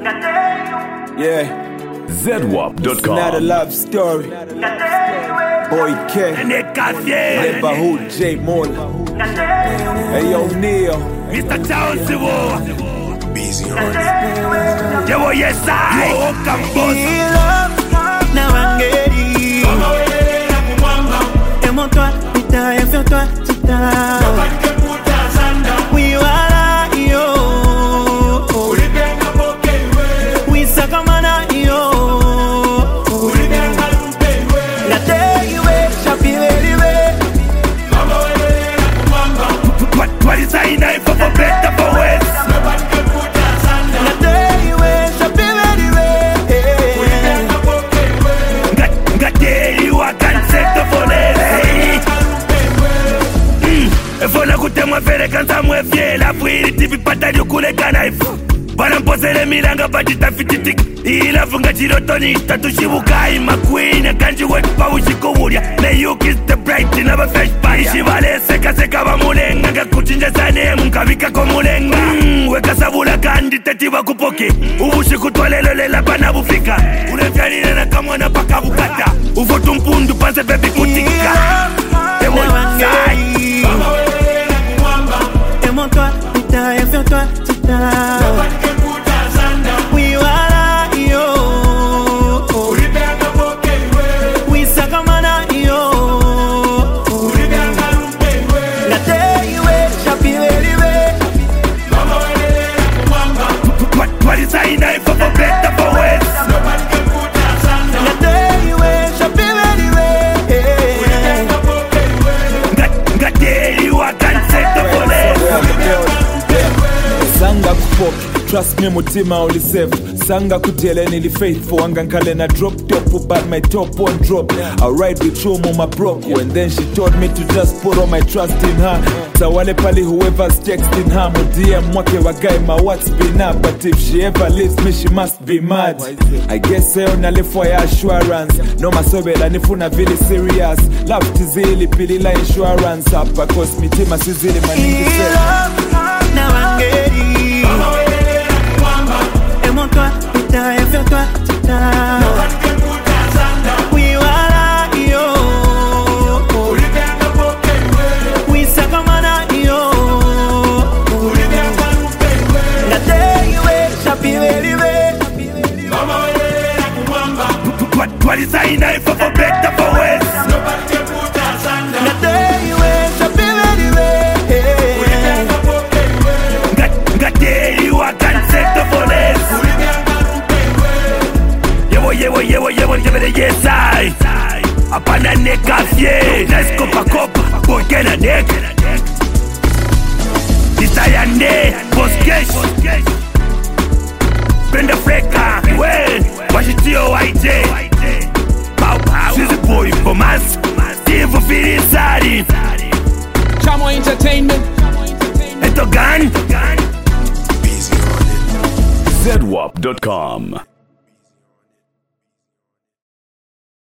Yeah. ZWAP.com. Not a love story. Boy K. Neighborhood J Mola. Hey yo Neil. Mr. Chelsea Busy on it. Yo, yes, I. Yo, Campos. Aime-toi, putain, et fais-toi, putain. Oui, voilà, yo. Oui, ça comme un yo. La terre, chapiré, What is I in for better, for worse? la terre, chapiré, Gateli, what can set the police? Fona kutemwa fere kansa mwefye la pwiri tipi pata yukule kanaifu Bana mpozele milanga batita fititik Ila funga chirotoni tatushibukai makwina Kanji wepa ushikuwuria Na yukis the bright inaba fresh pie Ishivale seka bamulenga Ngakuchinja sane mkavika komulenga Weka sabula kandi tetiwa kupoke Ubushikutwalelo lela pana bufika Unefyanine na kamwana paka bukata Ufotu mpundu panse baby kutika Ewo sai aime-toi, putain, et fais-toi, putain. Oui, voilà, yo. Oui, ça comme un yo. La terre, chapiré, What is I in for better, for worse? la terre, chapiré, Gateli, what can set the police? Sanga kupoke, trust me mutima only safe. Sanga kutele nili faithful. Anga nkale na drop top, but my top won't drop. I ride with you mama broke. And then she told me to just put all my trust in her. Tawale pali whoever's texting her. Mo DM mwake wa guy my what's been up. But if she ever leaves me she must be mad. I guess I only for your assurance. No masobela nifuna really serious. Love tizili pilila insurance up. Because mitima sizili maningi aime-toi, putain, et fais-toi, putain. Oui, voilà, yo. Oui, ça comme un yo. La terre, chapiré, What is I in for better, for worse? la terre, chapiré, Gateli, what can set the police? Yewo, yes, I. Apana neka fye. Let's kopa, boke na nek. Isayane, boskesh. Brenda Freka, well, washitio YJ. She's a boy for mass. Steve for feeling sorry. Chamo Entertainment. Eto gun. Busy on it. ZWAP.com.